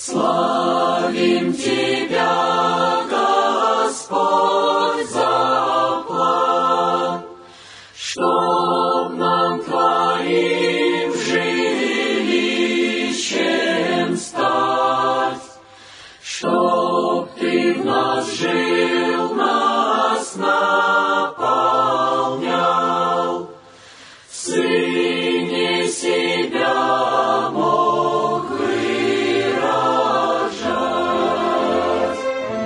Славим Тебя, Господь, за план, чтоб нам Твоим жилищем стать, чтоб Ты в нас жил, нас наполнял, в Сыне себя мог выражать.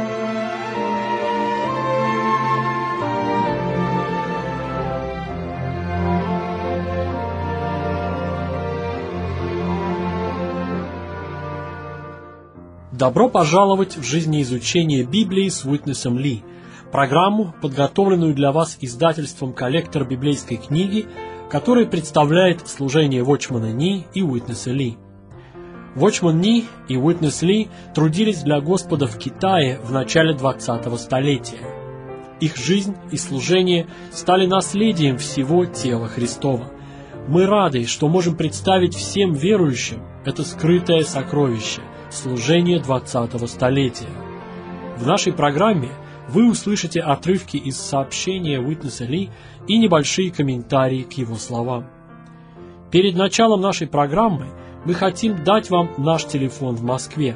Добро пожаловать в жизнеизучение Библии с Уитнесом Ли, программу, подготовленную для вас издательством «Коллектор библейской книги», который представляет служение Watchman Nee и Уитнеса Ли. Watchman Nee и Уитнес Ли трудились для Господа в Китае в начале 20-го столетия. Их жизнь и служение стали наследием всего тела Христова. Мы рады, что можем представить всем верующим это скрытое сокровище – служение 20-го столетия. В нашей программе вы услышите отрывки из сообщения Уитнеса Ли и небольшие комментарии к его словам. Перед началом нашей программы мы хотим дать вам наш телефон в Москве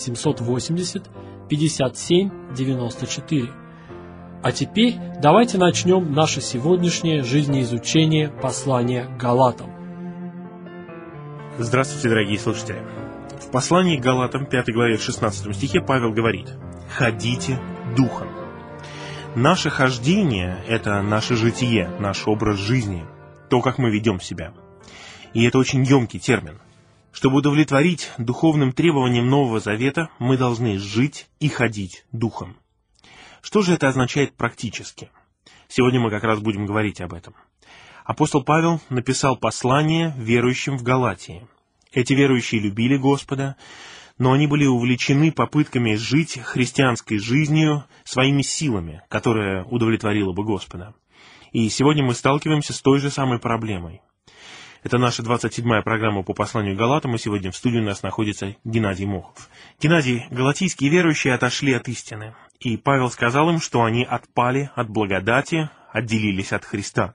780-57-94. А теперь давайте начнем наше сегодняшнее жизнеизучение послания к Галатам. Здравствуйте, дорогие слушатели! В послании к Галатам, 5 главе, в 16 стихе, Павел говорит: «Ходите духом». Наше хождение – это наше житие, наш образ жизни, то, как мы ведем себя. И это очень емкий термин. Чтобы удовлетворить духовным требованиям Нового Завета, мы должны жить и ходить духом. Что же это означает практически? Сегодня мы как раз будем говорить об этом. Апостол Павел написал послание верующим в Галатии. Эти верующие любили Господа, но они были увлечены попытками жить христианской жизнью своими силами, которая удовлетворила бы Господа. И сегодня мы сталкиваемся с той же самой проблемой. Это наша 27-я программа по посланию к Галатам, и сегодня в студии у нас находится Геннадий Мохов. Геннадий, галатийские верующие отошли от истины, и Павел сказал им, что они отпали от благодати, отделились от Христа.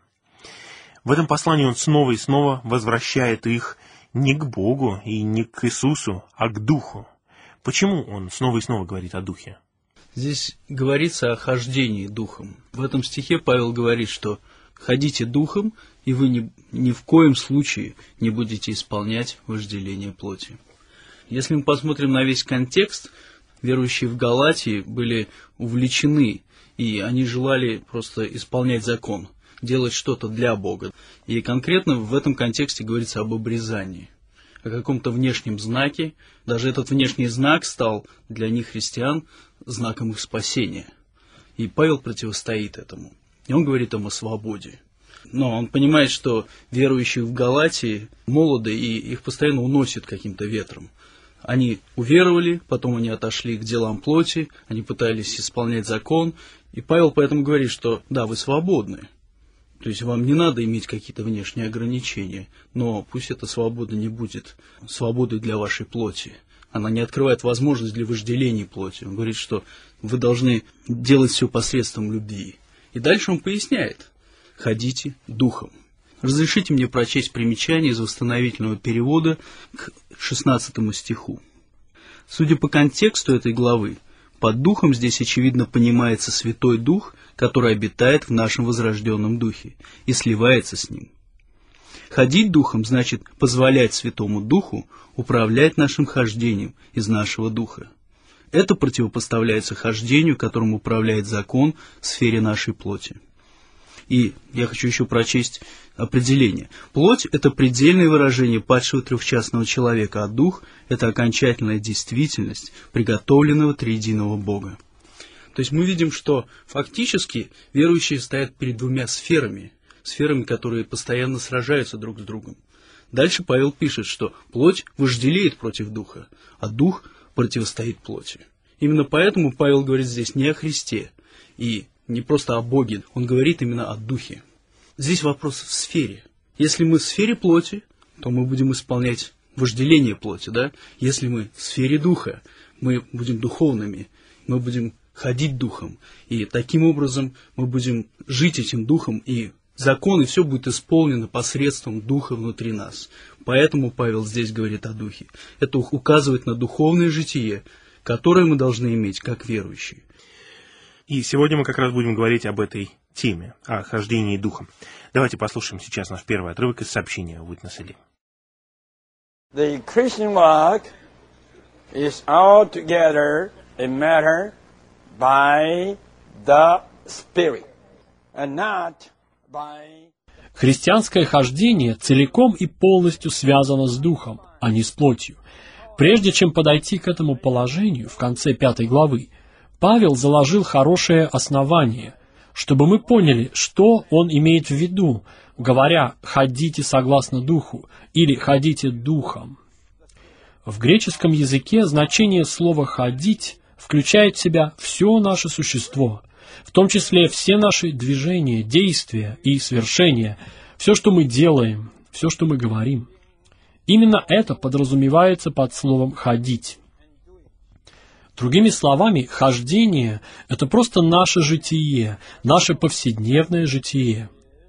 В этом послании он снова и снова возвращает их не к Богу и не к Иисусу, а к Духу. Почему он снова и снова говорит о Духе? Здесь говорится о хождении Духом. В этом стихе Павел говорит, что «ходите Духом, и вы ни в коем случае не будете исполнять вожделение плоти». Если мы посмотрим на весь контекст, верующие в Галатии были увлечены, и они желали просто исполнять закон, делать что-то для Бога. И конкретно в этом контексте говорится об обрезании, о каком-то внешнем знаке. Даже этот внешний знак стал для них, христиан, знаком их спасения. И Павел противостоит этому. И он говорит им о свободе. Но он понимает, что верующие в Галатии молоды, и их постоянно уносит каким-то ветром. Они уверовали, потом они отошли к делам плоти, они пытались исполнять закон. И Павел поэтому говорит, что да, вы свободны. То есть вам не надо иметь какие-то внешние ограничения, но пусть эта свобода не будет свободой для вашей плоти. Она не открывает возможность для вожделения плоти. Он говорит, что вы должны делать все посредством любви. И дальше он поясняет: ходите духом. Разрешите мне прочесть примечание из восстановительного перевода к 16 стиху. Судя по контексту этой главы, под духом здесь, очевидно, понимается Святой Дух, который обитает в нашем возрожденном духе и сливается с ним. Ходить духом значит позволять Святому Духу управлять нашим хождением из нашего духа. Это противопоставляется хождению, которым управляет закон в сфере нашей плоти. И я хочу еще прочесть определение. Плоть – это предельное выражение падшего трехчастного человека, а дух – это окончательная действительность приготовленного триединого Бога. То есть мы видим, что фактически верующие стоят перед двумя сферами, которые постоянно сражаются друг с другом. Дальше Павел пишет, что плоть вожделеет против духа, а дух противостоит плоти. Именно поэтому Павел говорит здесь не о Христе и не просто о Боге, он говорит именно о Духе. Здесь вопрос в сфере. Если мы в сфере плоти, то мы будем исполнять вожделение плоти, да? Если мы в сфере духа, мы будем духовными, мы будем ходить духом, и таким образом мы будем жить этим духом, и закон, и все будет исполнено посредством духа внутри нас. Поэтому Павел здесь говорит о духе. Это указывает на духовное житие, которое мы должны иметь как верующие. И сегодня мы как раз будем говорить об этой теме, о хождении духом. Давайте послушаем сейчас наш первый отрывок из сообщения Witness Lee. The Christian walk is altogether a matter by the Spirit, and not by... Христианское хождение целиком и полностью связано с духом, а не с плотью. Прежде чем подойти к этому положению в конце 5 главы, Павел заложил хорошее основание, чтобы мы поняли, что он имеет в виду, говоря «ходите согласно духу» или «ходите духом». В греческом языке значение слова «ходить» включает в себя все наше существо, в том числе все наши движения, действия и свершения, все, что мы делаем, все, что мы говорим. Именно это подразумевается под словом «ходить». Другими словами, хождение – это просто наше житие, наше повседневное житие.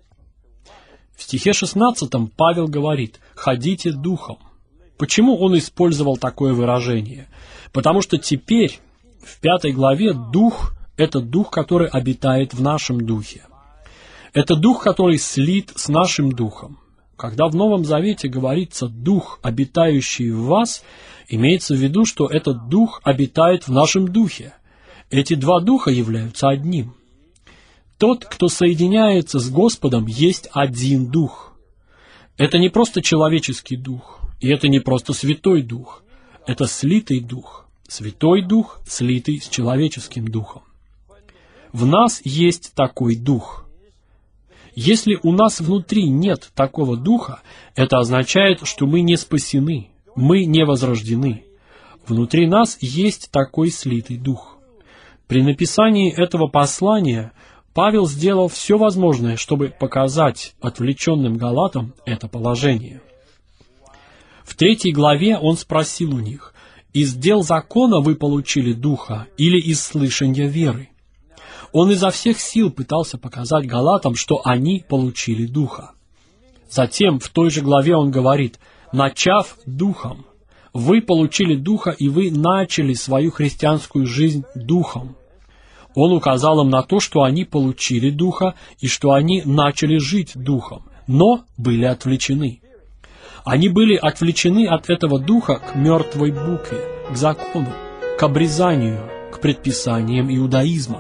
В стихе 16 Павел говорит «ходите духом». Почему он использовал такое выражение? Потому что теперь, в 5 главе, дух – это дух, который обитает в нашем духе. Это дух, который слит с нашим духом. Когда в Новом Завете говорится «дух, обитающий в вас», имеется в виду, что этот дух обитает в нашем духе. Эти два духа являются одним. Тот, кто соединяется с Господом, есть один дух. Это не просто человеческий дух, и это не просто святой дух. Это слитый дух. Святой дух, слитый с человеческим духом. В нас есть такой дух. Если у нас внутри нет такого духа, это означает, что мы не спасены, мы не возрождены. Внутри нас есть такой слитый дух. При написании этого послания Павел сделал все возможное, чтобы показать отвлеченным галатам это положение. В 3 главе он спросил у них: «Из дел закона вы получили духа или из слышания веры?» Он изо всех сил пытался показать галатам, что они получили духа. Затем в той же главе он говорит: «Начав духом, вы получили духа, и вы начали свою христианскую жизнь духом». Он указал им на то, что они получили духа, и что они начали жить духом, но были отвлечены. Они были отвлечены от этого духа к мертвой букве, к закону, к обрезанию, к предписаниям иудаизма.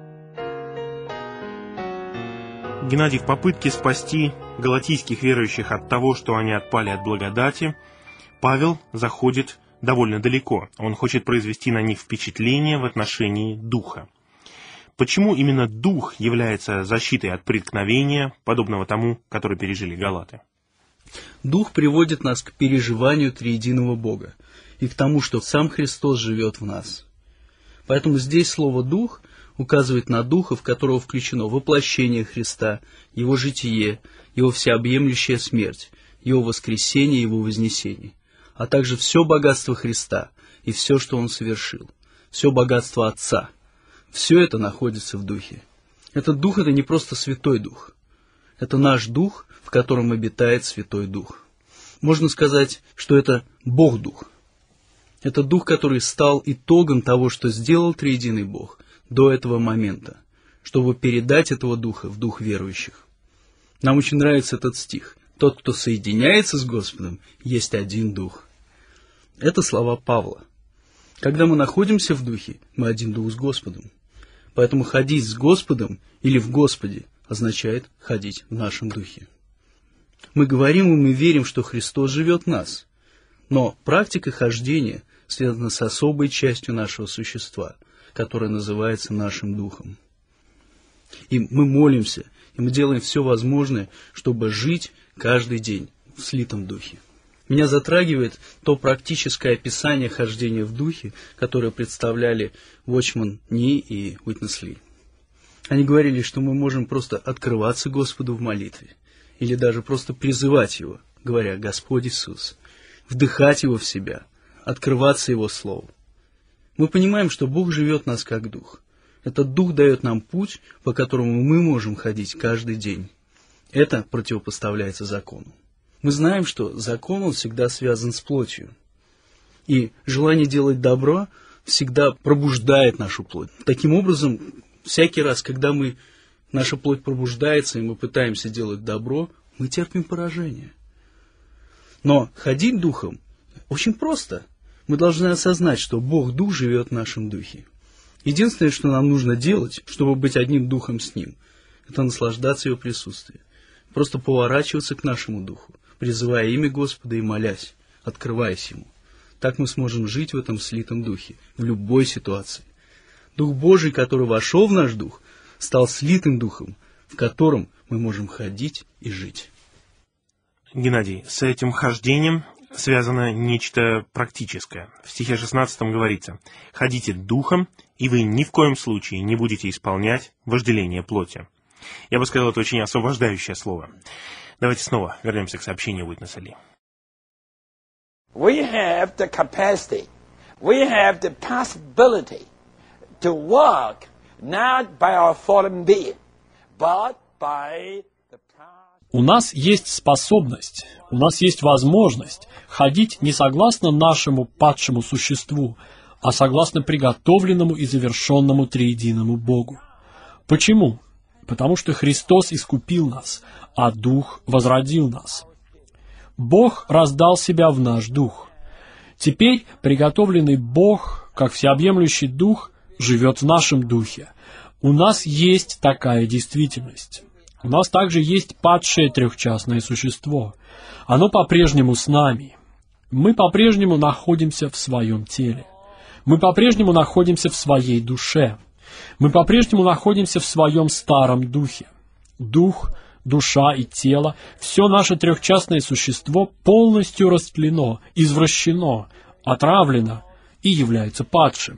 Геннадий, в попытке спасти галатийских верующих от того, что они отпали от благодати, Павел заходит довольно далеко. Он хочет произвести на них впечатление в отношении духа. Почему именно дух является защитой от преткновения, подобного тому, который пережили галаты? Дух приводит нас к переживанию триединого Бога и к тому, что сам Христос живет в нас. Поэтому здесь слово «дух» указывает на Духа, в которого включено воплощение Христа, Его житие, Его всеобъемлющая смерть, Его воскресение, Его вознесение, а также все богатство Христа и все, что Он совершил, все богатство Отца. Все это находится в Духе. Этот Дух – это не просто Святой Дух. Это наш Дух, в котором обитает Святой Дух. Можно сказать, что это Бог-Дух. Это Дух, который стал итогом того, что сделал триединый Бог до этого момента, чтобы передать этого Духа в Дух верующих. Нам очень нравится этот стих. Тот, кто соединяется с Господом, есть один Дух. Это слова Павла. Когда мы находимся в Духе, мы один Дух с Господом. Поэтому ходить с Господом или в Господе означает ходить в нашем Духе. Мы говорим и мы верим, что Христос живет в нас. Но практика хождения связана с особой частью нашего существа, которая называется нашим Духом. И мы молимся, и мы делаем все возможное, чтобы жить каждый день в слитом Духе. Меня затрагивает то практическое описание хождения в Духе, которое представляли Watchman Nee и Witness Lee. Они говорили, что мы можем просто открываться Господу в молитве, или даже просто призывать Его, говоря: «Господь Иисус, вдыхать его в себя, открываться его слову. Мы понимаем, что Бог живет в нас как Дух. Этот Дух дает нам путь, по которому мы можем ходить каждый день. Это противопоставляется закону. Мы знаем, что закон, он всегда связан с плотью. И желание делать добро всегда пробуждает нашу плоть. Таким образом, всякий раз, когда наша плоть пробуждается, и мы пытаемся делать добро, мы терпим поражение. Но ходить Духом очень просто. Мы должны осознать, что Бог Дух живет в нашем Духе. Единственное, что нам нужно делать, чтобы быть одним Духом с Ним, это наслаждаться Его присутствием. Просто поворачиваться к нашему Духу, призывая имя Господа и молясь, открываясь Ему. Так мы сможем жить в этом слитом Духе, в любой ситуации. Дух Божий, который вошел в наш Дух, стал слитым Духом, в котором мы можем ходить и жить. Геннадий, с этим хождением связано нечто практическое. В стихе 16 говорится: «Ходите Духом, и вы ни в коем случае не будете исполнять вожделение плоти». Я бы сказал, это очень освобождающее слово. Давайте снова вернемся к сообщению Уитнеса Ли. We have the capacity, we have the possibility to walk not by our fallen being, but by the power. У нас есть способность, у нас есть возможность ходить не согласно нашему падшему существу, а согласно приготовленному и завершенному триединому Богу. Почему? Потому что Христос искупил нас, а Дух возродил нас. Бог раздал себя в наш Дух. Теперь приготовленный Бог, как всеобъемлющий Дух, живет в нашем Духе. У нас есть такая действительность. У нас также есть падшее трехчастное существо. Оно по-прежнему с нами. Мы по-прежнему находимся в своем теле. Мы по-прежнему находимся в своей душе. Мы по-прежнему находимся в своем старом духе. Дух, душа и тело, все наше трехчастное существо полностью растлено, извращено, отравлено и является падшим.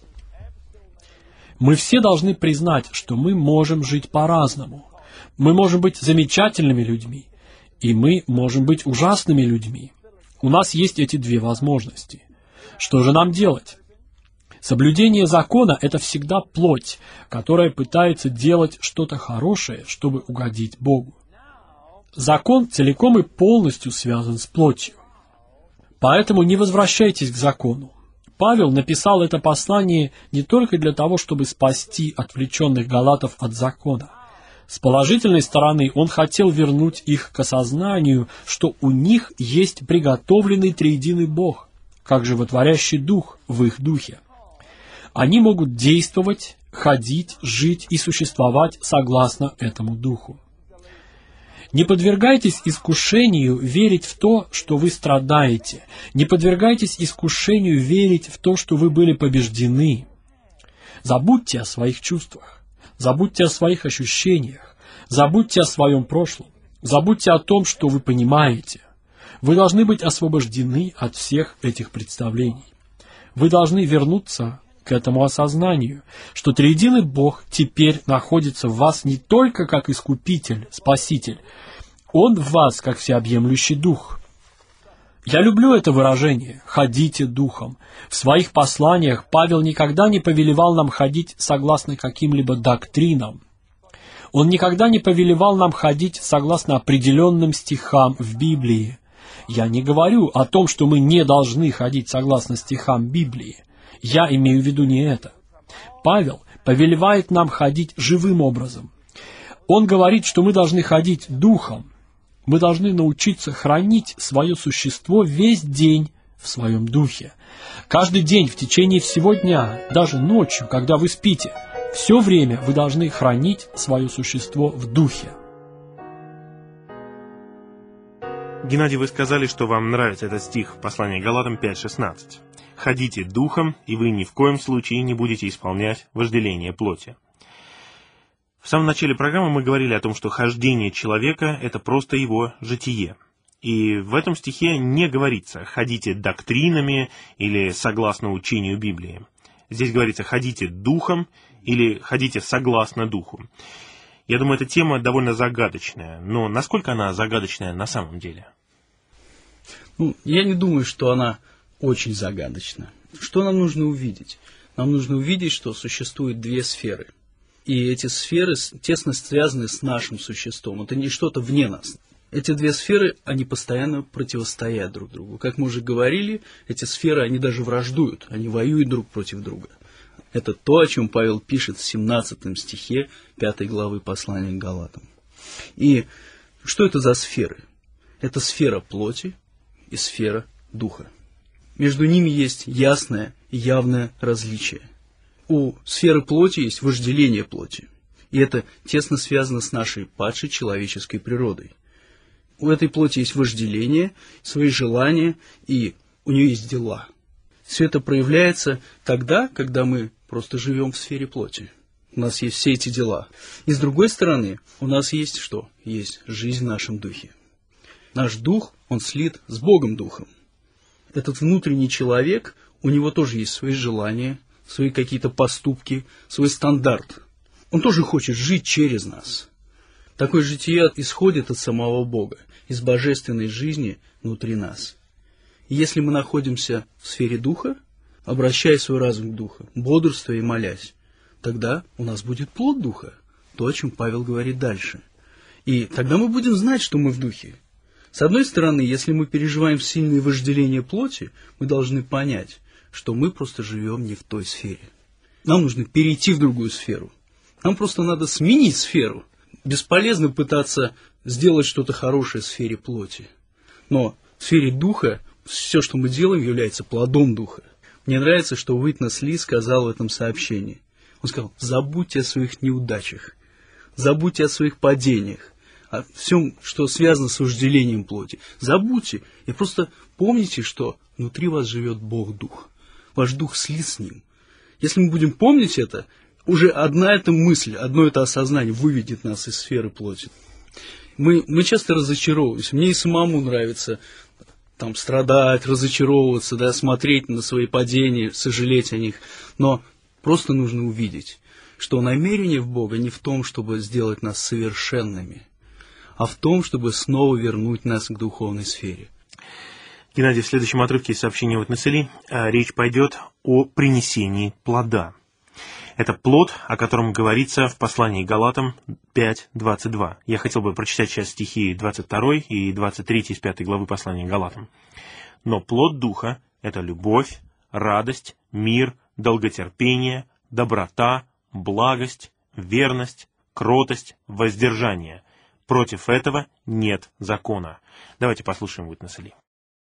Мы все должны признать, что мы можем жить по-разному. Мы можем быть замечательными людьми, и мы можем быть ужасными людьми. У нас есть эти две возможности. Что же нам делать? Соблюдение закона – это всегда плоть, которая пытается делать что-то хорошее, чтобы угодить Богу. Закон целиком и полностью связан с плотью. Поэтому не возвращайтесь к закону. Павел написал это послание не только для того, чтобы спасти отвлеченных галатов от закона. С положительной стороны он хотел вернуть их к осознанию, что у них есть приготовленный триединый Бог, как животворящий Дух в их духе. Они могут действовать, ходить, жить и существовать согласно этому Духу. Не подвергайтесь искушению верить в то, что вы страдаете. Не подвергайтесь искушению верить в то, что вы были побеждены. Забудьте о своих чувствах. Забудьте о своих ощущениях. Забудьте о своем прошлом. Забудьте о том, что вы понимаете. Вы должны быть освобождены от всех этих представлений. Вы должны вернуться к этому осознанию, что триединый Бог теперь находится в вас не только как Искупитель, Спаситель, Он в вас как всеобъемлющий Дух. Я люблю это выражение «ходите Духом». В своих посланиях Павел никогда не повелевал нам ходить согласно каким-либо доктринам. Он никогда не повелевал нам ходить согласно определенным стихам в Библии. Я не говорю о том, что мы не должны ходить согласно стихам Библии. Я имею в виду не это. Павел повелевает нам ходить живым образом. Он говорит, что мы должны ходить Духом. Мы должны научиться хранить свое существо весь день в своем Духе. Каждый день в течение всего дня, даже ночью, когда вы спите, все время вы должны хранить свое существо в Духе. Геннадий, вы сказали, что вам нравится этот стих в послании Галатам 5:16. «Ходите Духом, и вы ни в коем случае не будете исполнять вожделение плоти». В самом начале программы мы говорили о том, что хождение человека – это просто его житие. И в этом стихе не говорится «ходите доктринами» или «согласно учению Библии». Здесь говорится «ходите Духом» или «ходите согласно Духу». Я думаю, эта тема довольно загадочная, но насколько она загадочная на самом деле? Я не думаю, что она очень загадочна. Что нам нужно увидеть? Нам нужно увидеть, что существует две сферы. И эти сферы тесно связаны с нашим существом. Это не что-то вне нас. Эти две сферы, они постоянно противостоят друг другу. Как мы уже говорили, эти сферы, они даже враждуют, они воюют друг против друга. Это то, о чем Павел пишет в 17 стихе 5 главы послания к Галатам. И что это за сферы? Это сфера плоти и сфера духа. Между ними есть ясное и явное различие. У сферы плоти есть вожделение плоти. И это тесно связано с нашей падшей человеческой природой. У этой плоти есть вожделение, свои желания, и у нее есть дела. Все это проявляется тогда, когда мы просто живем в сфере плоти. У нас есть все эти дела. И с другой стороны, у нас есть что? Есть жизнь в нашем духе. Наш дух, он слит с Богом Духом. Этот внутренний человек, у него тоже есть свои желания, свои какие-то поступки, свой стандарт. Он тоже хочет жить через нас. Такое житие исходит от самого Бога, из божественной жизни внутри нас. И если мы находимся в сфере духа, обращая свой разум к духу, бодрствуя и молясь, тогда у нас будет плод духа, то, о чем Павел говорит дальше. И тогда мы будем знать, что мы в духе. С одной стороны, если мы переживаем сильные вожделения плоти, мы должны понять, что мы просто живем не в той сфере. Нам нужно перейти в другую сферу. Нам просто надо сменить сферу. Бесполезно пытаться сделать что-то хорошее в сфере плоти. Но в сфере духа все, что мы делаем, является плодом духа. Мне нравится, что Уитнес Ли сказал в этом сообщении. Он сказал: забудьте о своих неудачах, забудьте о своих падениях, о всем, что связано с вожделением плоти. Забудьте и просто помните, что внутри вас живет Бог-Дух. Ваш дух слит с Ним. Если мы будем помнить это, уже одна эта мысль, одно это осознание выведет нас из сферы плоти. Мы часто разочаровываемся. Мне и самому нравится страдать, разочаровываться, смотреть на свои падения, сожалеть о них. Но просто нужно увидеть, что намерение в Бога не в том, чтобы сделать нас совершенными, а в том, чтобы снова вернуть нас к духовной сфере. Геннадий, в следующем отрывке из сообщения Уитнеса Ли речь пойдет о принесении плода. Это плод, о котором говорится в послании к Галатам 5:22. Я хотел бы прочитать сейчас стихи 22 и 23 из 5 главы послания к Галатам. «Но плод Духа – это любовь, радость, мир, долготерпение, доброта, благость, верность, кротость, воздержание. Против этого нет закона». Давайте послушаем Уитнеса Ли.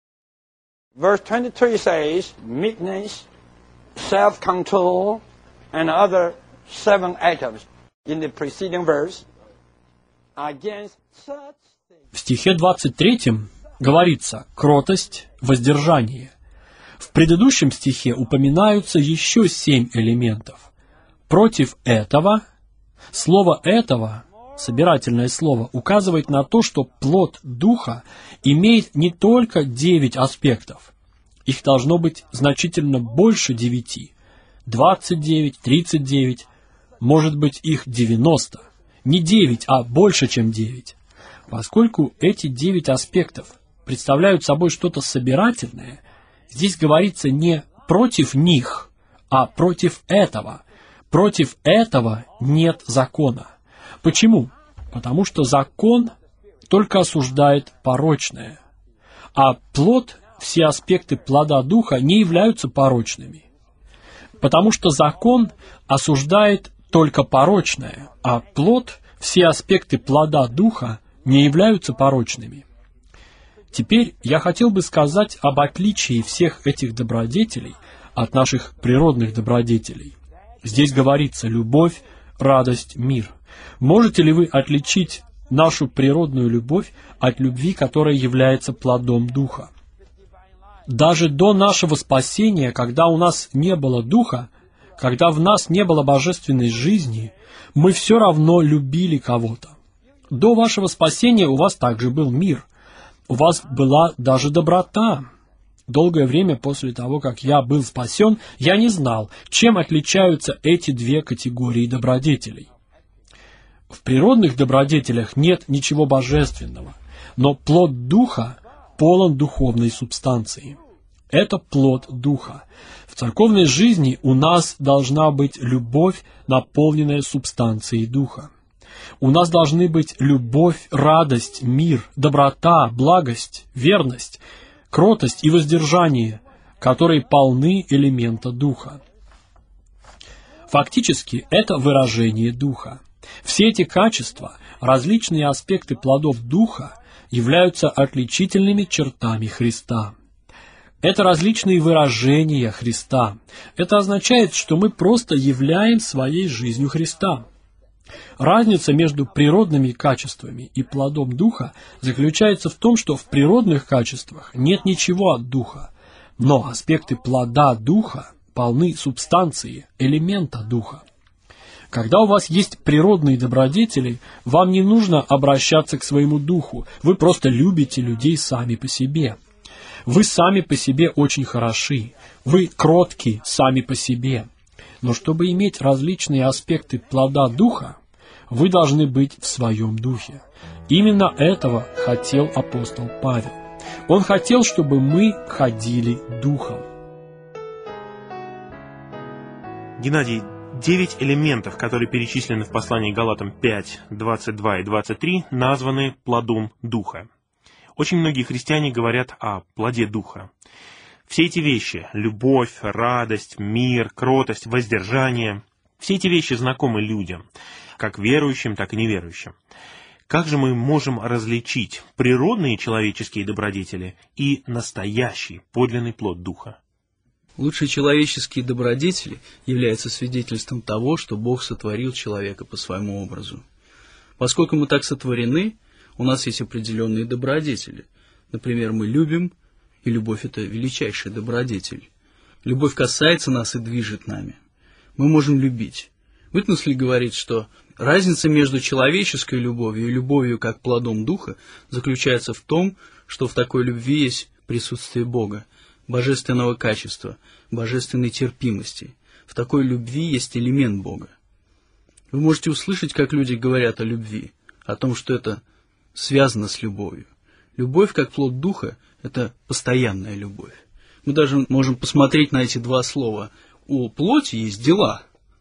Verse 23 says, meekness, self-control, and other 7 items in the preceding verse. Against such things... В стихе 23 говорится кротость, воздержание. В предыдущем стихе упоминаются еще 7 элементов. Против этого, слово «этого», собирательное слово, указывает на то, что плод Духа имеет не только 9 аспектов. Их должно быть значительно больше 9. 29, 39, может быть их 90. Не 9, а больше, чем 9. Поскольку эти 9 аспектов представляют собой что-то собирательное, здесь говорится не против них, а против этого. Против этого нет закона. Почему? Потому что закон только осуждает порочное, а плод, все аспекты плода Духа не являются порочными. Потому что закон осуждает только порочное, а плод, все аспекты плода Духа не являются порочными. Теперь я хотел бы сказать об отличии всех этих добродетелей от наших природных добродетелей. Здесь говорится любовь, радость, мир. Можете ли вы отличить нашу природную любовь от любви, которая является плодом Духа? Даже до нашего спасения, когда у нас не было Духа, когда в нас не было божественной жизни, мы все равно любили кого-то. До вашего спасения у вас также был мир. У вас была даже доброта. Долгое время после того, как я был спасен, я не знал, чем отличаются эти 2 категории добродетелей. В природных добродетелях нет ничего божественного, но плод Духа полон духовной субстанции. Это плод Духа. В церковной жизни у нас должна быть любовь, наполненная субстанцией Духа. У нас должны быть любовь, радость, мир, доброта, благость, верность, кротость и воздержание, которые полны элемента Духа. Фактически, это выражение Духа. Все эти качества, различные аспекты плодов Духа, являются отличительными чертами Христа. Это различные выражения Христа. Это означает, что мы просто являем своей жизнью Христа. Разница между природными качествами и плодом Духа заключается в том, что в природных качествах нет ничего от Духа, но аспекты плода Духа полны субстанции, элемента Духа. Когда у вас есть природные добродетели, вам не нужно обращаться к своему Духу, вы просто любите людей сами по себе. Вы сами по себе очень хороши, вы кротки сами по себе. Но чтобы иметь различные аспекты плода Духа, вы должны быть в своем Духе. Именно этого хотел апостол Павел. Он хотел, чтобы мы ходили Духом. Геннадий, 9 элементов, которые перечислены в послании Галатам 5, 22 и 23, названы плодом Духа. Очень многие христиане говорят о плоде Духа. Все эти вещи – любовь, радость, мир, кротость, воздержание – все эти вещи знакомы людям, как верующим, так и неверующим. Как же мы можем различить природные человеческие добродетели и настоящий, подлинный плод Духа? Лучшие человеческие добродетели являются свидетельством того, что Бог сотворил человека по своему образу. Поскольку мы так сотворены, у нас есть определенные добродетели. Например, мы любим, и любовь – это величайший добродетель. Любовь касается нас и движет нами. Мы можем любить. Уитнесли говорит, что разница между человеческой любовью и любовью как плодом Духа заключается в том, что в такой любви есть присутствие Бога, божественного качества, божественной терпимости. В такой любви есть элемент Бога. Вы можете услышать, как люди говорят о любви, о том, что это связано с любовью. Любовь, как плод Духа, это постоянная любовь. Мы даже можем посмотреть на эти два слова. У плоти есть дела,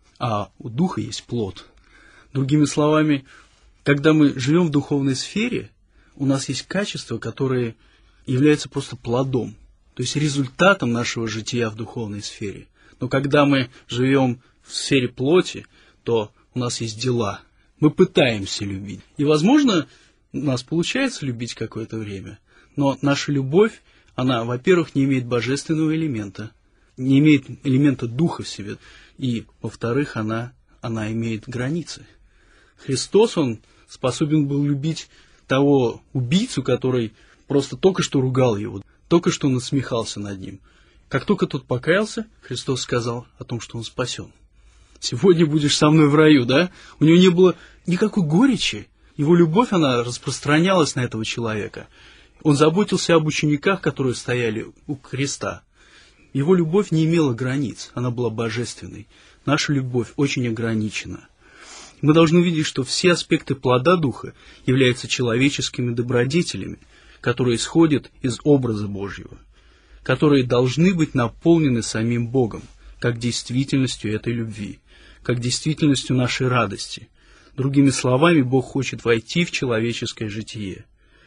а у Духа есть плод. Другими словами, когда мы живем в духовной сфере, у нас есть качества, которые являются просто плодом, то есть результатом нашего жития в духовной сфере. Но когда мы живем в сфере плоти, то у нас есть дела. Мы пытаемся любить. И, возможно, у нас получается любить какое-то время, но наша любовь, она, во-первых, не имеет божественного элемента, не имеет элемента Духа в себе, и, во-вторых, она имеет границы. Христос, Он способен был любить того убийцу, который просто только что ругал его, только что насмехался над ним. Как только тот покаялся, Христос сказал о том, что он спасен. Сегодня будешь со мной в раю, да? У него не было никакой горечи. Его любовь, она распространялась на этого человека. Он заботился об учениках, которые стояли у креста. Его любовь не имела границ, она была божественной. Наша любовь очень ограничена. Мы должны видеть, что все аспекты плода Духа являются человеческими добродетелями, которые исходят из образа Божьего, которые должны быть наполнены самим Богом, как действительностью этой любви, как действительностью нашей радости. Другими словами, Бог хочет войти в человеческое житие.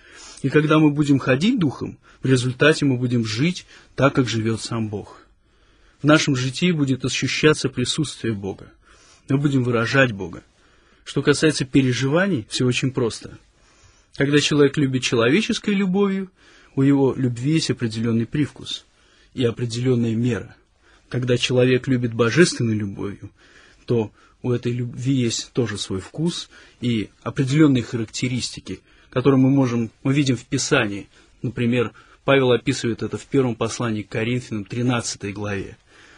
И когда мы будем ходить Духом, в результате мы будем жить так, как живет сам Бог. В нашем житии будет ощущаться присутствие Бога. Мы будем выражать Бога. Что касается переживаний, все очень просто. Когда человек любит человеческой любовью, у его любви есть определенный привкус и определенная мера. Когда человек любит божественной любовью, то у этой любви есть тоже свой вкус и определенные характеристики, которые мы видим в Писании. Например, Павел описывает это в первом послании к Коринфянам, 13 главе.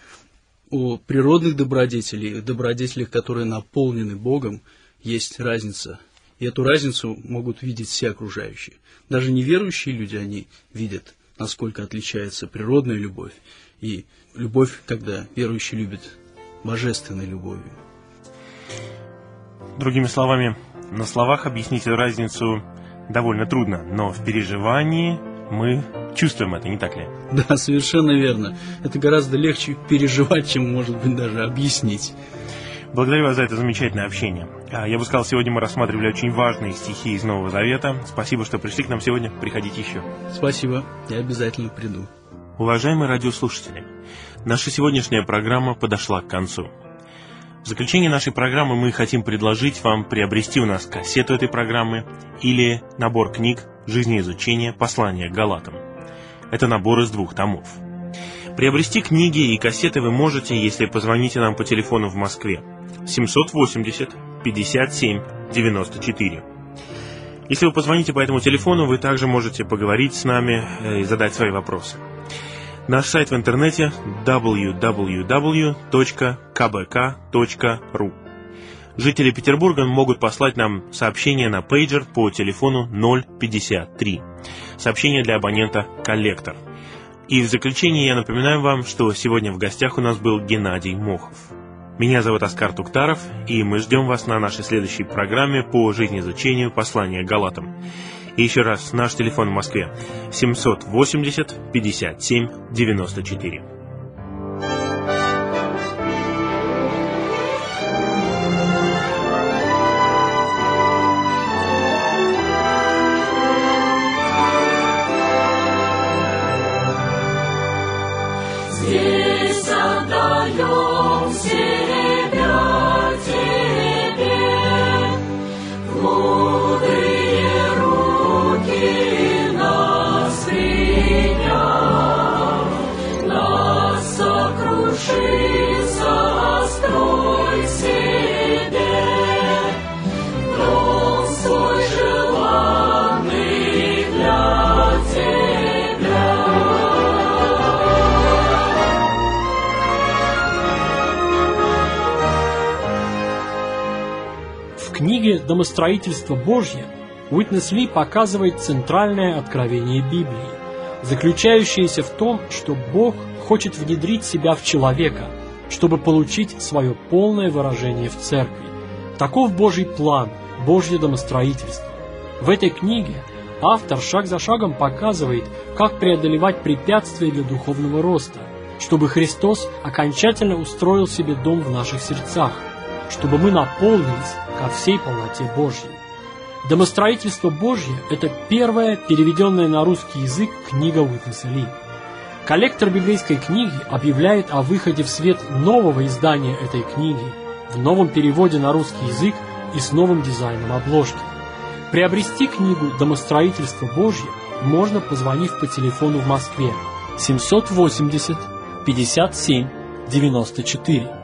У природных добродетелей и добродетелей, которые наполнены Богом, есть разница. И эту разницу могут видеть все окружающие. Даже неверующие люди, они видят, насколько отличается природная любовь и любовь, когда верующий любит божественной любовью. Другими словами, на словах объяснить эту разницу довольно трудно, но в переживании Мы чувствуем это, не так ли? Да, совершенно верно. Это гораздо легче переживать, чем, может быть, даже объяснить. Благодарю вас за это замечательное общение. Я бы сказал, сегодня мы рассматривали очень важные стихи из Нового Завета. Спасибо, что пришли к нам сегодня. Приходите еще. Спасибо, я обязательно приду. Уважаемые радиослушатели, наша сегодняшняя программа подошла к концу. В заключение нашей программы мы хотим предложить вам приобрести у нас кассету этой программы или набор книг «Жизнеизучение. Послание к Галатам». Это набор из 2 томов. Приобрести книги и кассеты вы можете, если позвоните нам по телефону в Москве 780-57-94. Если вы позвоните по этому телефону, вы также можете поговорить с нами и задать свои вопросы. Наш сайт в интернете www.kbk.ru. Жители Петербурга могут послать нам сообщение на пейджер по телефону 053. Сообщение для абонента «Коллектор». И в заключение я напоминаю вам, что сегодня в гостях у нас был Геннадий Мохов. Меня зовут Оскар Туктаров, и мы ждем вас на нашей следующей программе по жизнеизучению послания к Галатам. И еще раз, наш телефон в Москве 780-57-94. Здесь отдаем себя Тебе, в мудрые руки нас приняв, нас сокруши, сострой себе, дом свой желанный для Тебя. В книге «Домостроительство Божье» Уитнес Ли показывает центральное откровение Библии, заключающееся в том, что Бог хочет внедрить себя в человека, чтобы получить свое полное выражение в церкви. Таков Божий план, Божье домостроительство. В этой книге автор шаг за шагом показывает, как преодолевать препятствия для духовного роста, чтобы Христос окончательно устроил себе дом в наших сердцах, чтобы мы наполнились ко всей полноте Божьей. «Домостроительство Божье» — это первая переведенная на русский язык книга Уитнеса Ли. Коллектор библейской книги объявляет о выходе в свет нового издания этой книги в новом переводе на русский язык и с новым дизайном обложки. Приобрести книгу «Домостроительство Божье» можно, позвонив по телефону в Москве 780 57 94.